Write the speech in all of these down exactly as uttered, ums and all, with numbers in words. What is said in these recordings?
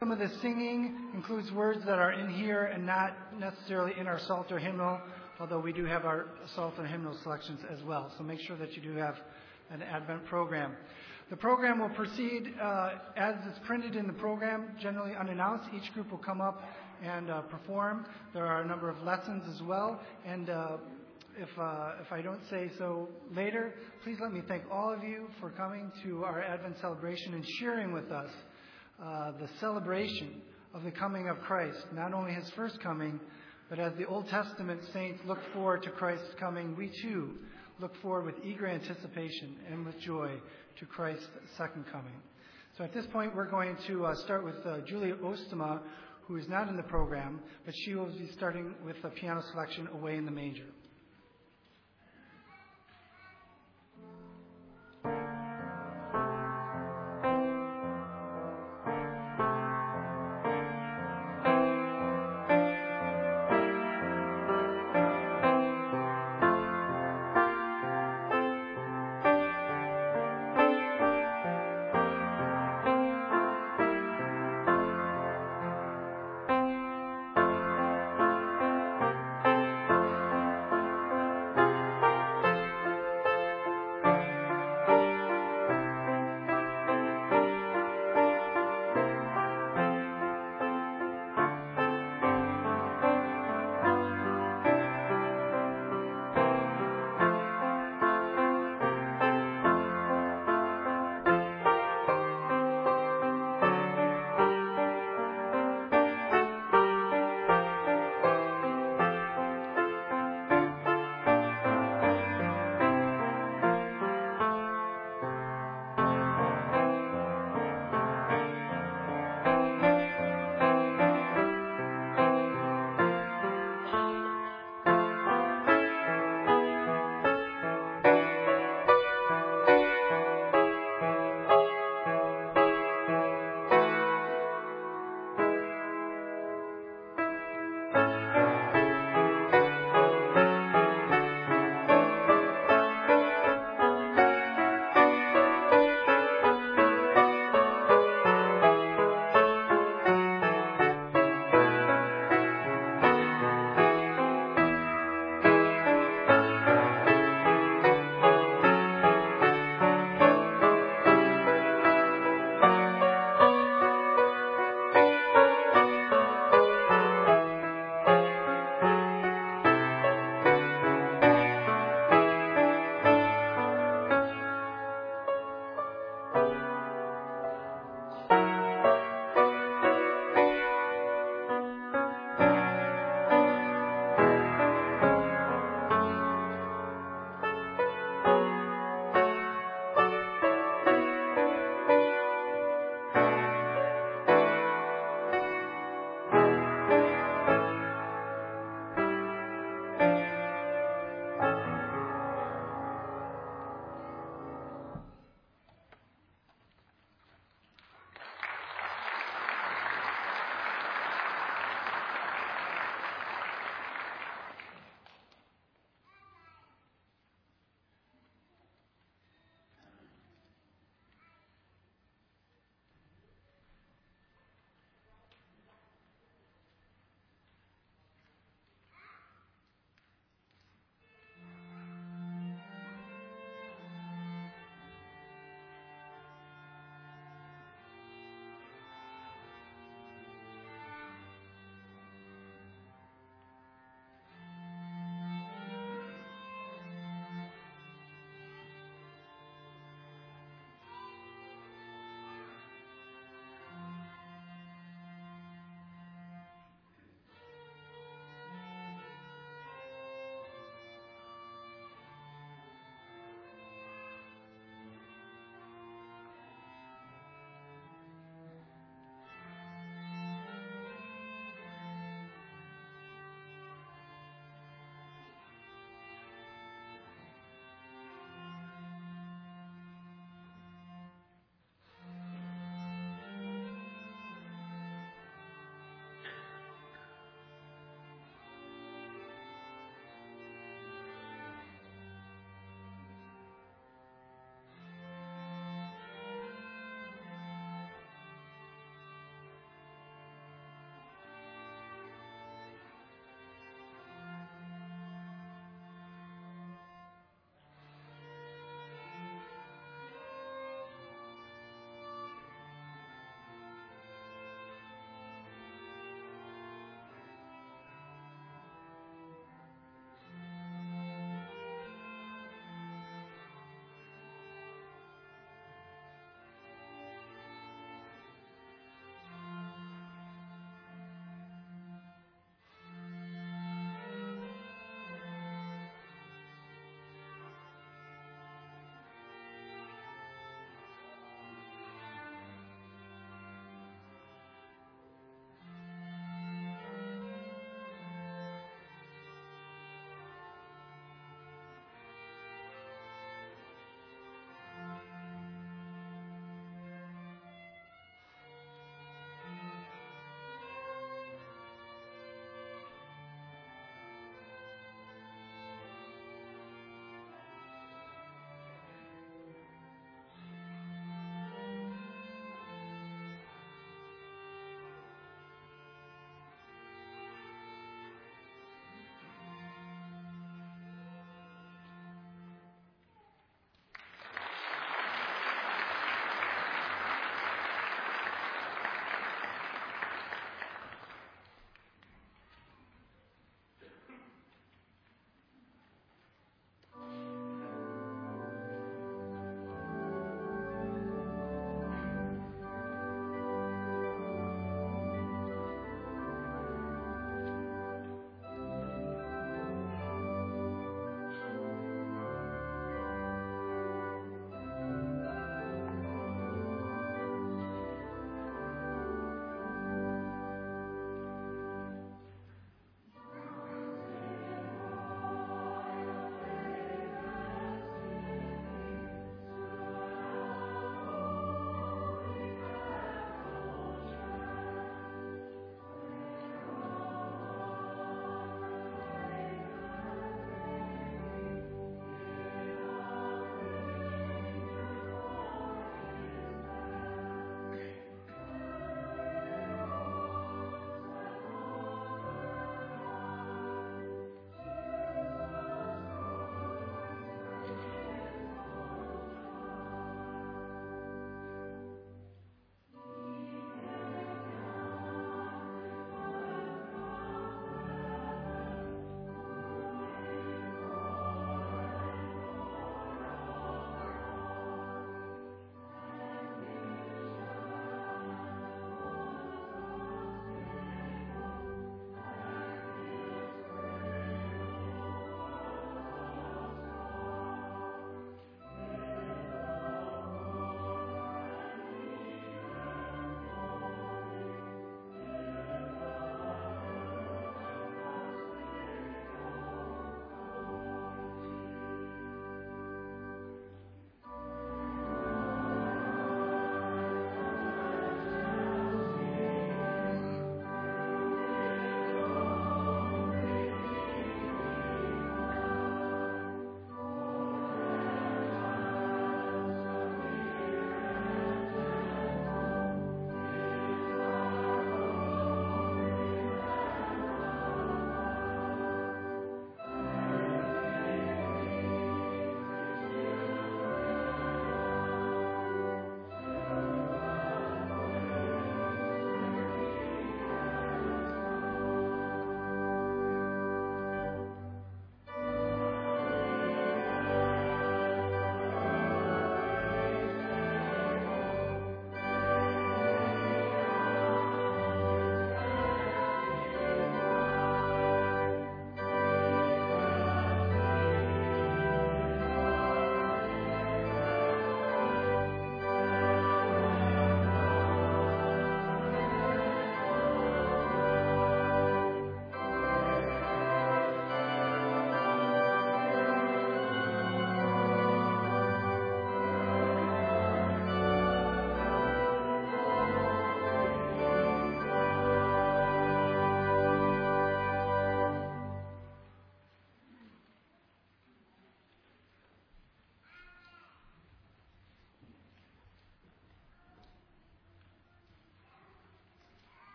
Some of the singing includes words that are in here and not necessarily in our Psalter hymnal, although we do have our Psalter hymnal selections as well. So make sure that you do have an Advent program. The program will proceed uh, as is printed in the program, generally unannounced. Each group will come up and uh, perform. There are a number of lessons as well. And uh, if uh, if I don't say so later, please let me thank all of you for coming to our Advent celebration and sharing with us uh, the celebration of the coming of Christ. Not only his first coming, but as the Old Testament saints look forward to Christ's coming, we too look forward with eager anticipation and with joy to Christ's second coming. So at this point, we're going to uh, start with uh, Julia Ostema, who is not in the program, but she will be starting with a piano selection, Away in the Manger.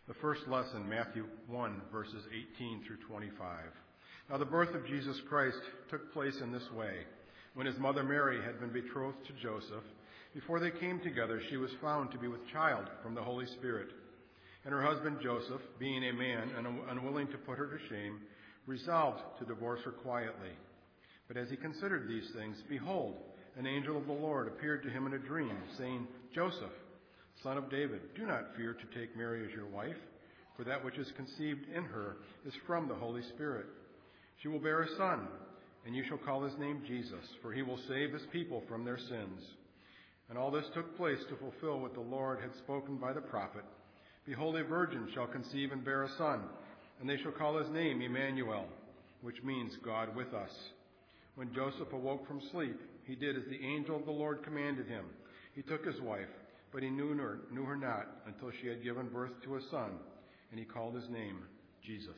The first lesson, Matthew one, verses eighteen through twenty-five. Now the birth of Jesus Christ took place in this way. When his mother Mary had been betrothed to Joseph, before they came together, she was found to be with child from the Holy Spirit. And her husband Joseph, being a man and unwilling to put her to shame, resolved to divorce her quietly. But as he considered these things, behold, an angel of the Lord appeared to him in a dream, saying, Joseph, son of David, do not fear to take Mary as your wife, for that which is conceived in her is from the Holy Spirit. She will bear a son, and you shall call his name Jesus, for he will save his people from their sins. And all this took place to fulfill what the Lord had spoken by the prophet. Behold, a virgin shall conceive and bear a son, and they shall call his name Emmanuel, which means God with us. When Joseph awoke from sleep, he did as the angel of the Lord commanded him. He took his wife, but he knew her, knew her not until she had given birth to a son, and he called his name Jesus.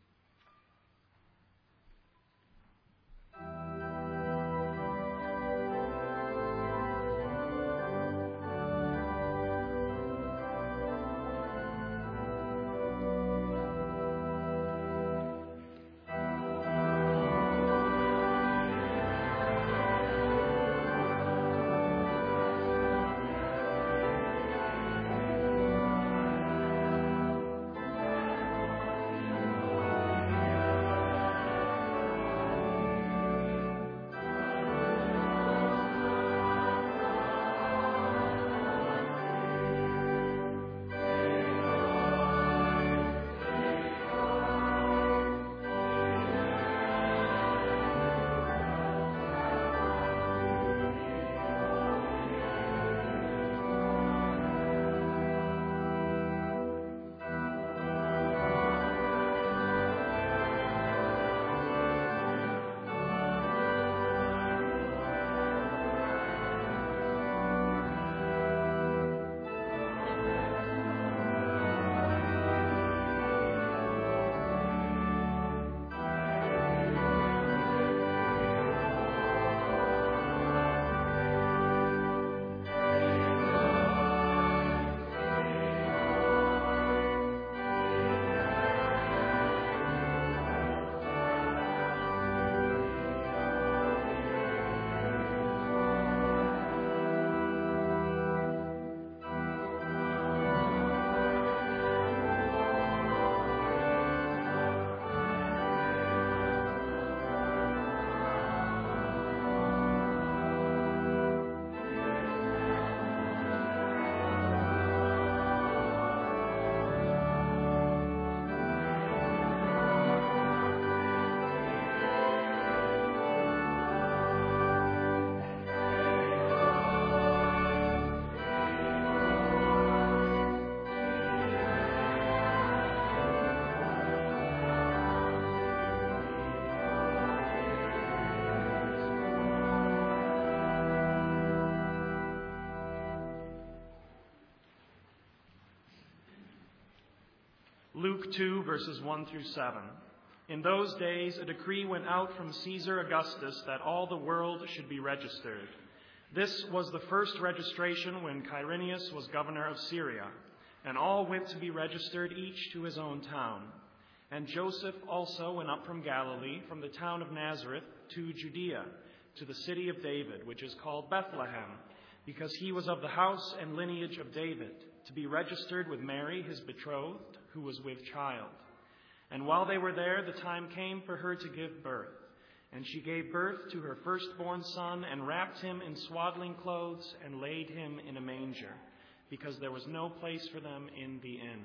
Luke two, verses one through seven. In those days, a decree went out from Caesar Augustus that all the world should be registered. This was the first registration when Quirinius was governor of Syria, and all went to be registered, each to his own town. And Joseph also went up from Galilee, from the town of Nazareth, to Judea, to the city of David, which is called Bethlehem, because he was of the house and lineage of David, to be registered with Mary, his betrothed, who was with child. And while they were there, the time came for her to give birth. And she gave birth to her firstborn son, and wrapped him in swaddling clothes, and laid him in a manger, because there was no place for them in the inn.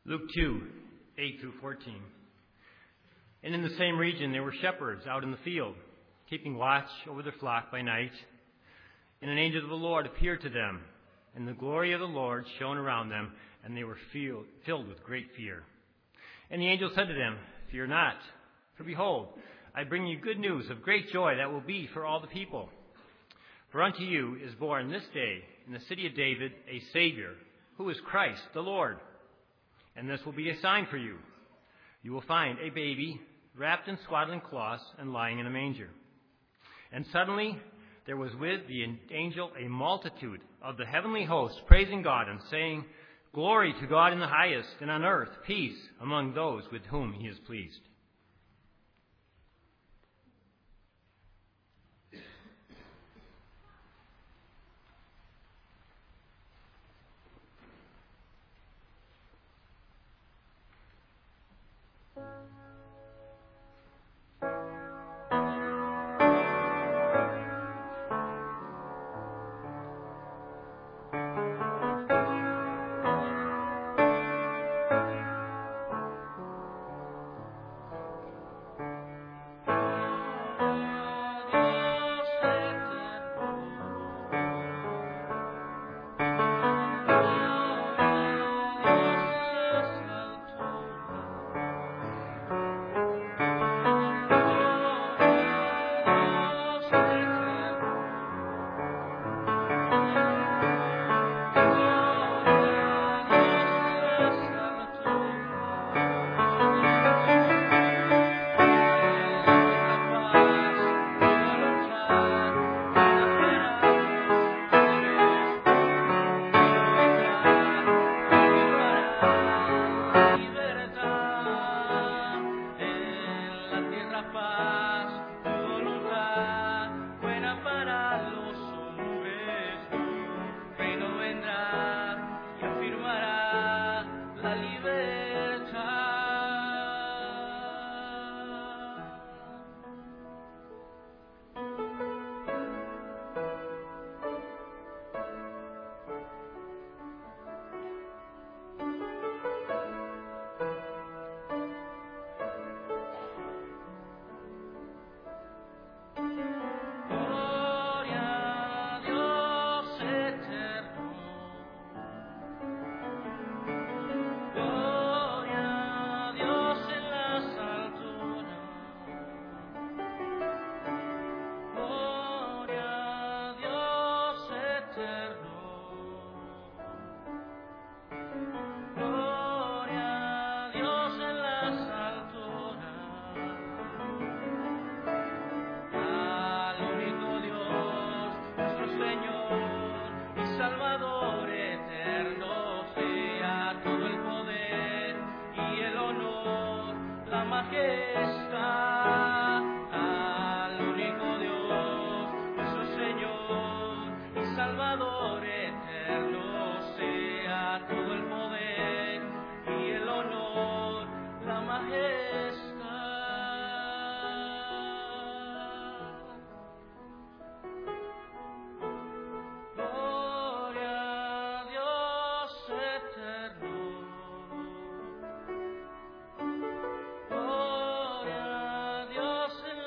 Luke two, eight through fourteen. And in the same region there were shepherds out in the field, keeping watch over their flock by night. And an angel of the Lord appeared to them, and the glory of the Lord shone around them, and they were filled with great fear. And the angel said to them, "Fear not, for behold, I bring you good news of great joy that will be for all the people. For unto you is born this day in the city of David a Savior, who is Christ the Lord. And this will be a sign for you. You will find a baby wrapped in swaddling cloths and lying in a manger." And suddenly there was with the angel a multitude of the heavenly hosts praising God and saying, "Glory to God in the highest, and on earth peace among those with whom he is pleased."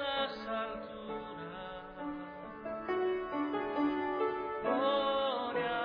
Gloria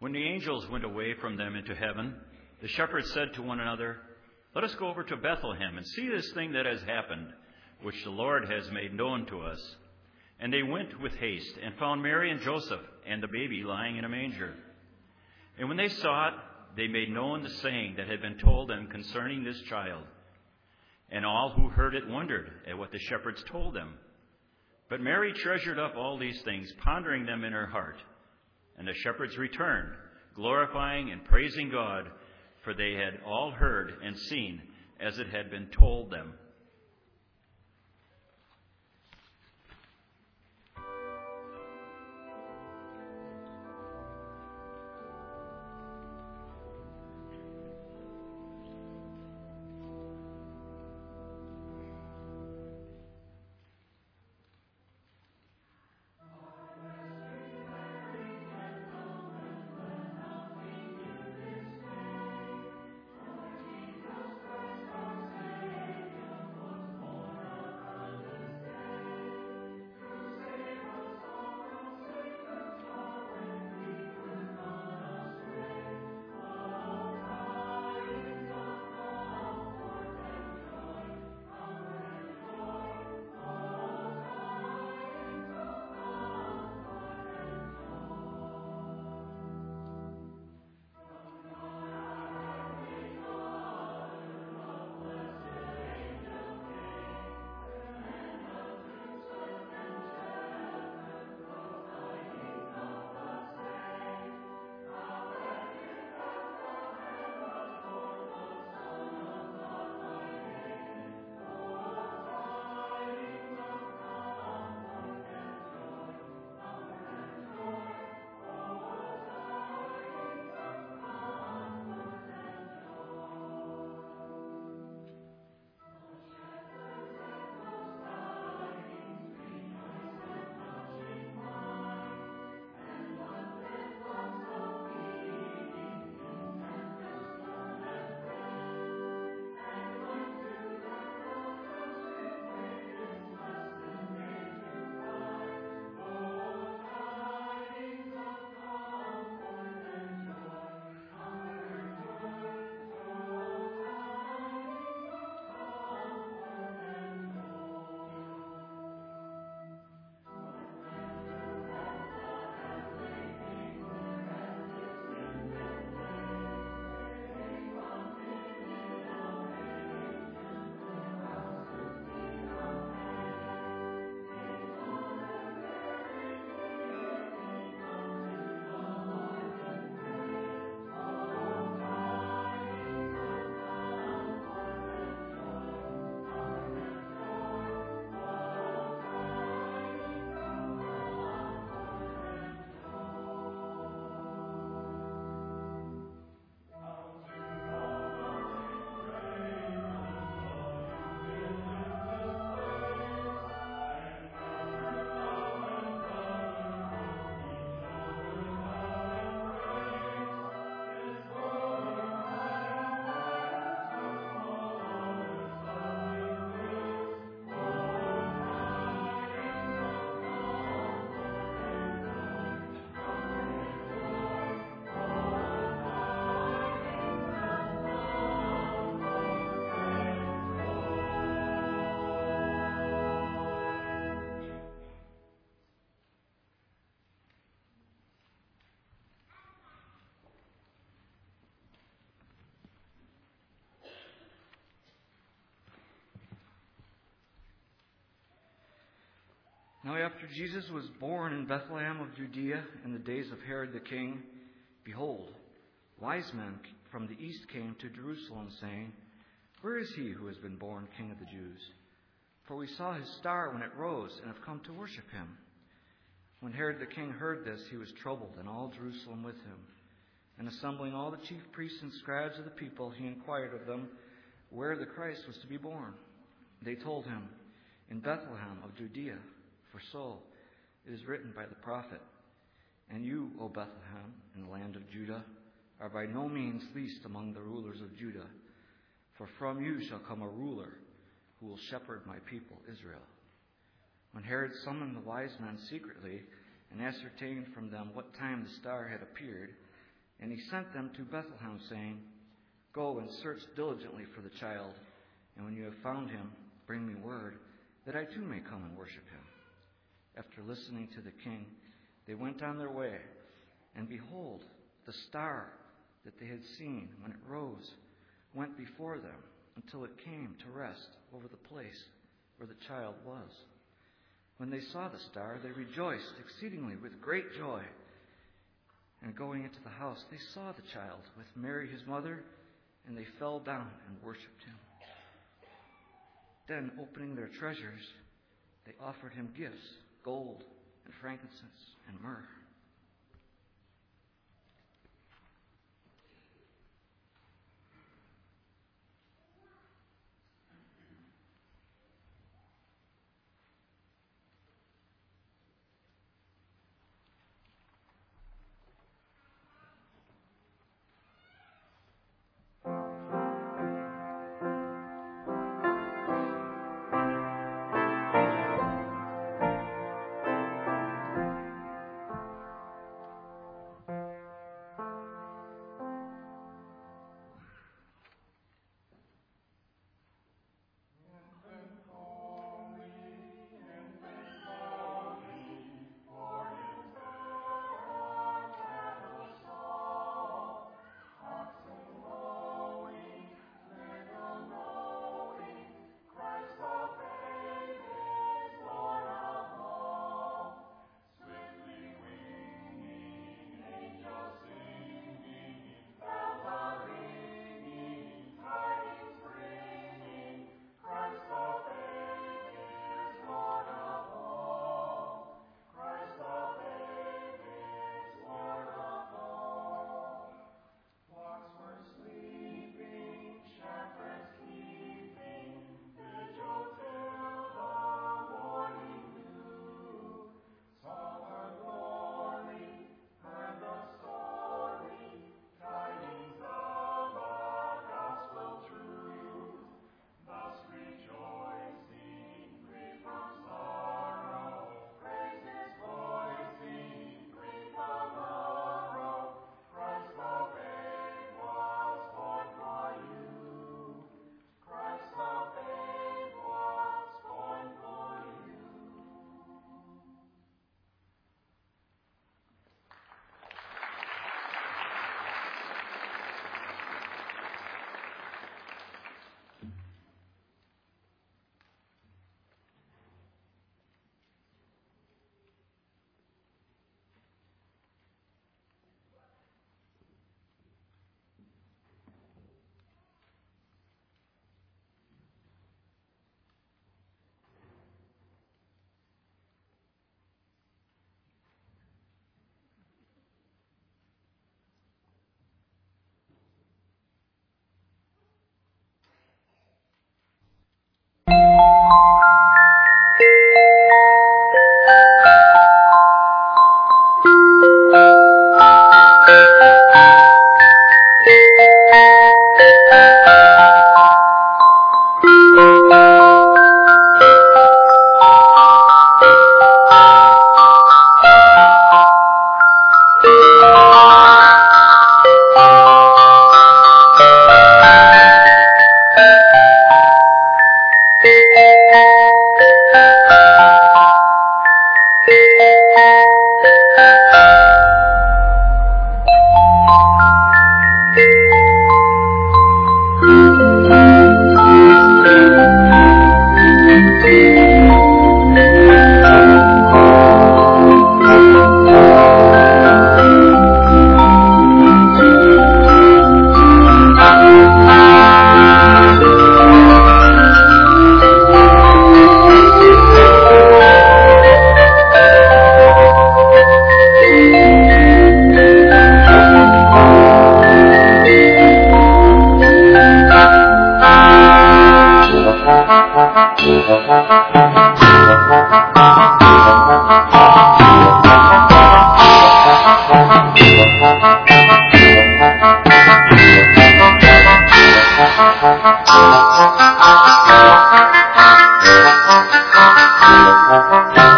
When the angels went away from them into heaven, the shepherds said to one another, "Let us go over to Bethlehem and see this thing that has happened, which the Lord has made known to us." And they went with haste and found Mary and Joseph and the baby lying in a manger. And when they saw it, they made known the saying that had been told them concerning this child. And all who heard it wondered at what the shepherds told them. But Mary treasured up all these things, pondering them in her heart. And the shepherds returned, glorifying and praising God, for they had all heard and seen as it had been told them. Now after Jesus was born in Bethlehem of Judea in the days of Herod the king, behold, wise men from the east came to Jerusalem, saying, "Where is he who has been born King of the Jews? For we saw his star when it rose and have come to worship him." When Herod the king heard this, he was troubled, and all Jerusalem with him. And assembling all the chief priests and scribes of the people, he inquired of them where the Christ was to be born. They told him, "In Bethlehem of Judea, for so it is written by the prophet, And you, O Bethlehem, in the land of Judah, are by no means least among the rulers of Judah, for from you shall come a ruler who will shepherd my people Israel." When Herod summoned the wise men secretly and ascertained from them what time the star had appeared, And he sent them to Bethlehem, saying, Go and search diligently for the child, and when you have found him, bring me word, that I too may come and worship him. After listening to the king, they went on their way, and behold, the star that they had seen when it rose went before them until it came to rest over the place where the child was. When they saw the star, they rejoiced exceedingly with great joy. And going into the house, they saw the child with Mary his mother, and they fell down and worshipped him. Then, opening their treasures, they offered him gifts, gold and frankincense and myrrh.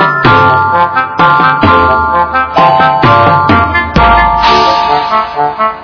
Thank you.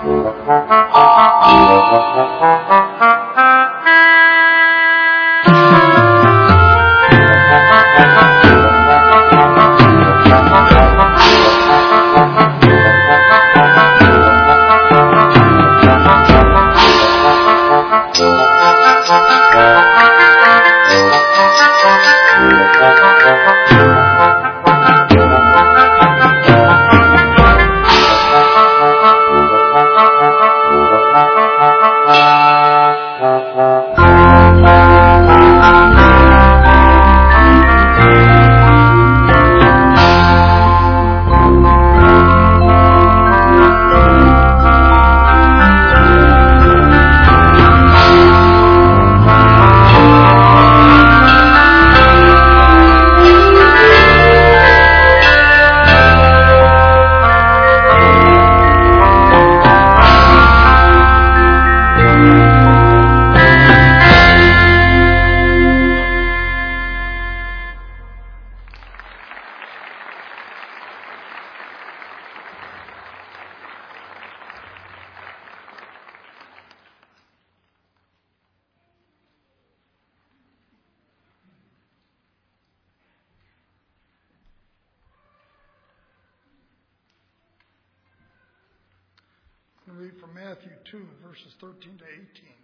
I'm going to read from Matthew two, verses thirteen to eighteen.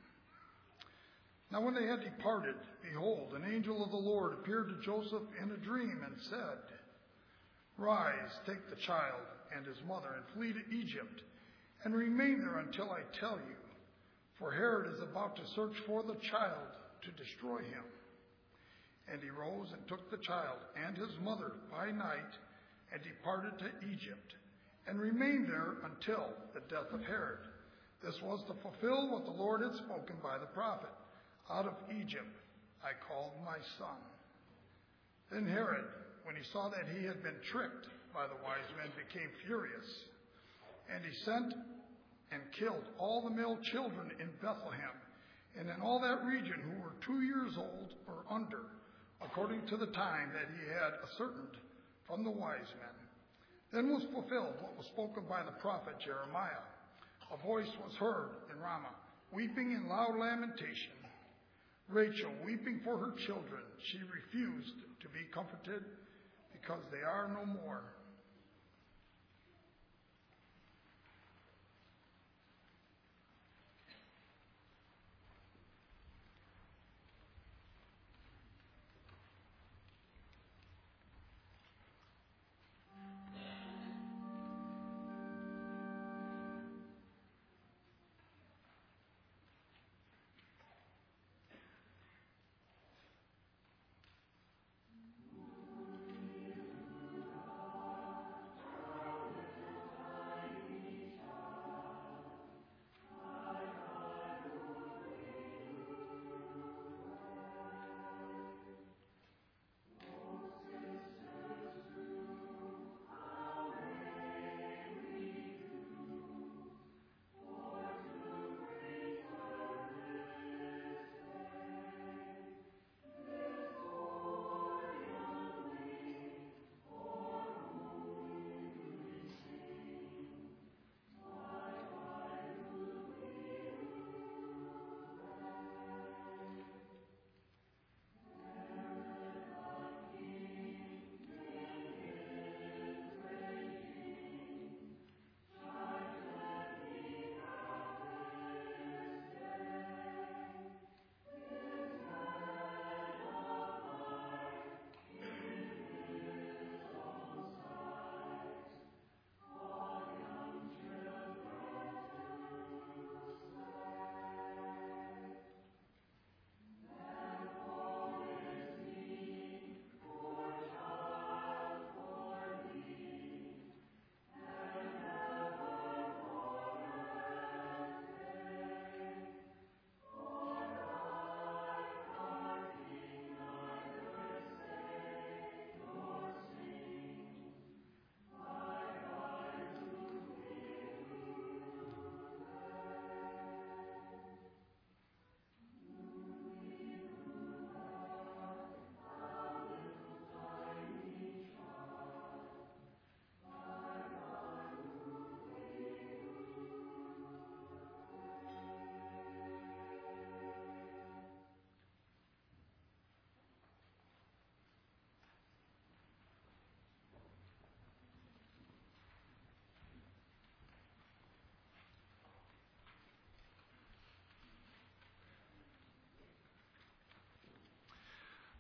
Now when they had departed, behold, an angel of the Lord appeared to Joseph in a dream and said, Rise, take the child and his mother, and flee to Egypt, and remain there until I tell you. For Herod is about to search for the child to destroy him. And he rose and took the child and his mother by night, and departed to Egypt, and remained there until the death of Herod. This was to fulfill what the Lord had spoken by the prophet. Out of Egypt I called my son. Then Herod, when he saw that he had been tricked by the wise men, became furious. And he sent and killed all the male children in Bethlehem and in all that region who were two years old or under, according to the time that he had ascertained from the wise men. Then was fulfilled what was spoken by the prophet Jeremiah. A voice was heard in Ramah, weeping in loud lamentation. Rachel weeping for her children. She refused to be comforted because they are no more.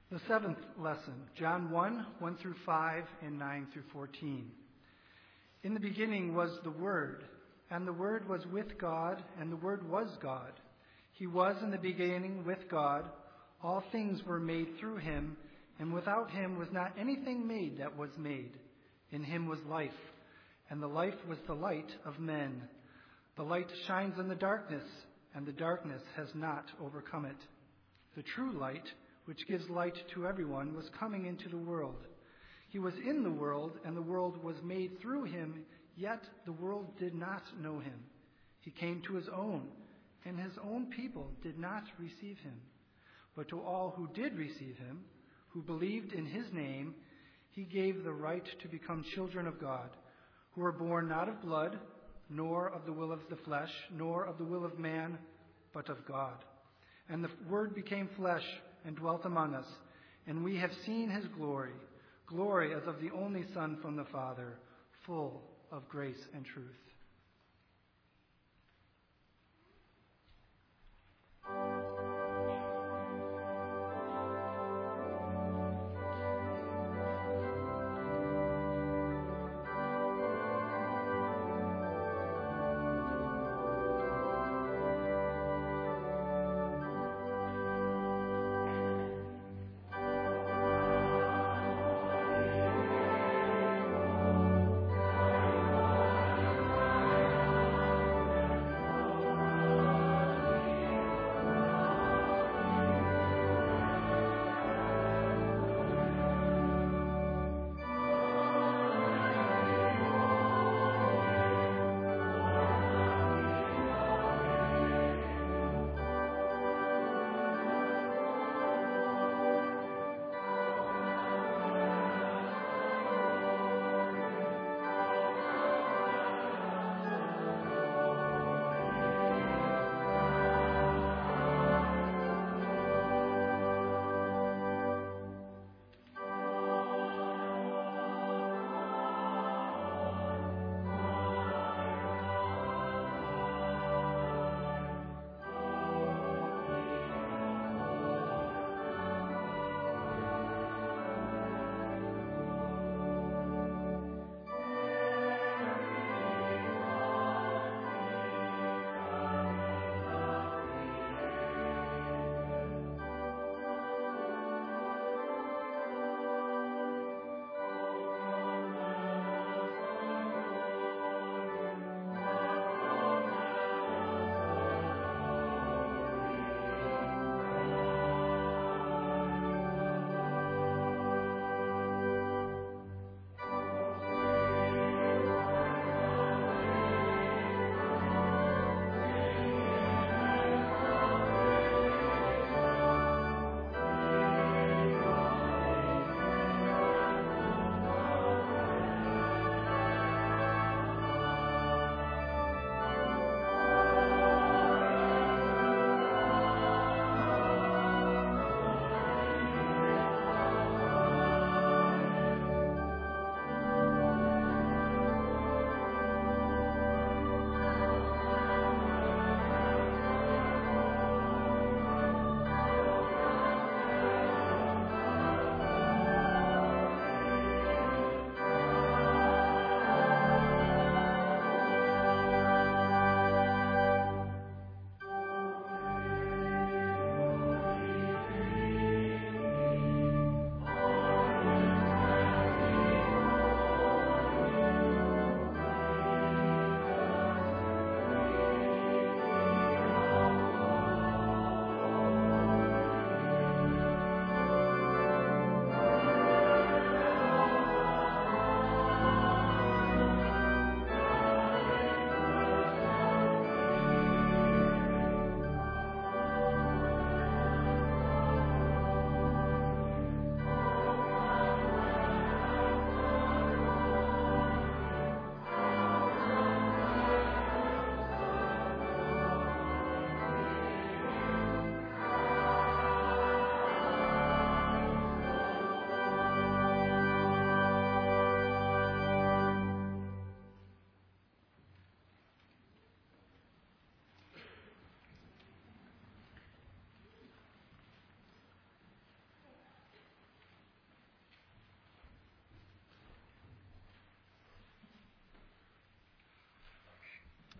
The seventh lesson, John one, one through five, and nine through fourteen. In the beginning was the Word, and the Word was with God, and the Word was God. He was in the beginning with God. All things were made through him, and without him was not anything made that was made. In him was life, and the life was the light of men. The light shines in the darkness, and the darkness has not overcome it. The true light, which gives light to everyone, was coming into the world. He was in the world, and the world was made through him, yet the world did not know him. He came to his own, and his own people did not receive him. But to all who did receive him, who believed in his name, he gave the right to become children of God, who were born not of blood, nor of the will of the flesh, nor of the will of man, but of God. And the Word became flesh and dwelt among us, and we have seen his glory, glory as of the only Son from the Father, full of grace and truth. Thank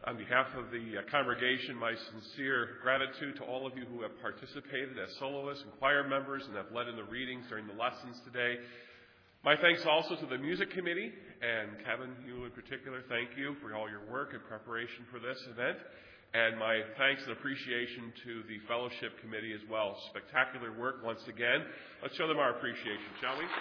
On behalf of the uh, congregation, my sincere gratitude to all of you who have participated as soloists and choir members and have led in the readings during the lessons today. My thanks also to the music committee, and Kevin, you in particular, thank you for all your work in preparation for this event. And my thanks and appreciation to the fellowship committee as well. Spectacular work once again. Let's show them our appreciation, shall we?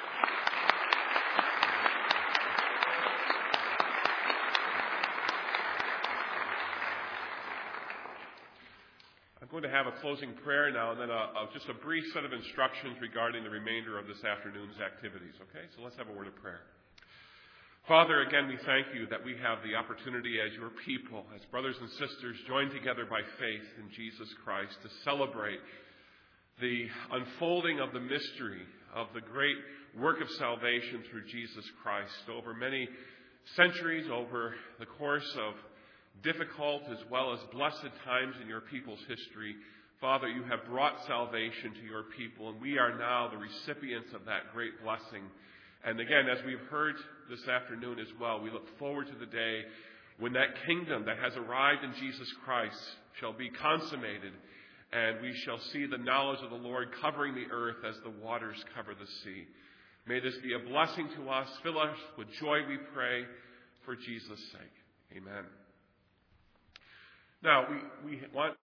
I'm going to have a closing prayer now and then a, a, just a brief set of instructions regarding the remainder of this afternoon's activities. Okay, so let's have a word of prayer. Father, again, we thank you that we have the opportunity as your people, as brothers and sisters joined together by faith in Jesus Christ to celebrate the unfolding of the mystery of the great work of salvation through Jesus Christ over many centuries, over the course of difficult as well as blessed times in your people's history. Father, you have brought salvation to your people, and we are now the recipients of that great blessing. And again, as we've heard this afternoon as well, we look forward to the day when that kingdom that has arrived in Jesus Christ shall be consummated, and we shall see the knowledge of the Lord covering the earth as the waters cover the sea. May this be a blessing to us. Fill us with joy, we pray, for Jesus' sake. Amen. Now, we, we want